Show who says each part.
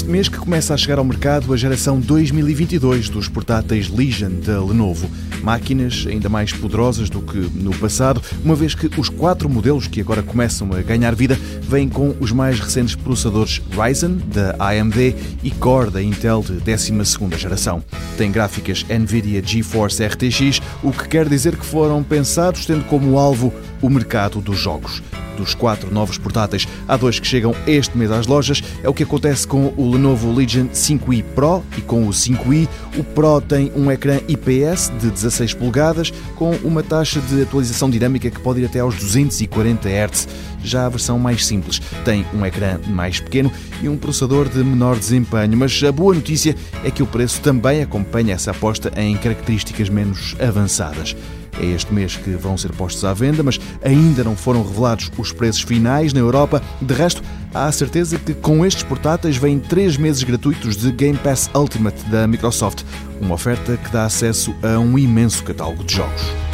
Speaker 1: este mês que começa a chegar ao mercado a geração 2022 dos portáteis Legion da Lenovo. Máquinas ainda mais poderosas do que no passado, uma vez que os 4 modelos que agora começam a ganhar vida vêm com os mais recentes processadores Ryzen, da AMD, e Core, da Intel, de 12ª geração. Tem gráficas NVIDIA GeForce RTX, o que quer dizer que foram pensados tendo como alvo o mercado dos jogos. Dos 4 novos portáteis, há 2 que chegam este mês às lojas. É o que acontece com o Lenovo Legion 5i Pro e com o 5i. O Pro tem um ecrã IPS de 16 polegadas com uma taxa de atualização dinâmica que pode ir até aos 240 Hz. Já a versão mais simples tem um ecrã mais pequeno e um processador de menor desempenho, mas a boa notícia é que o preço também acompanha essa aposta em características menos avançadas. É este mês que vão ser postos à venda, mas ainda não foram revelados os preços finais na Europa. De resto, há a certeza que com estes portáteis vêm 3 meses gratuitos de Game Pass Ultimate da Microsoft, uma oferta que dá acesso a um imenso catálogo de jogos.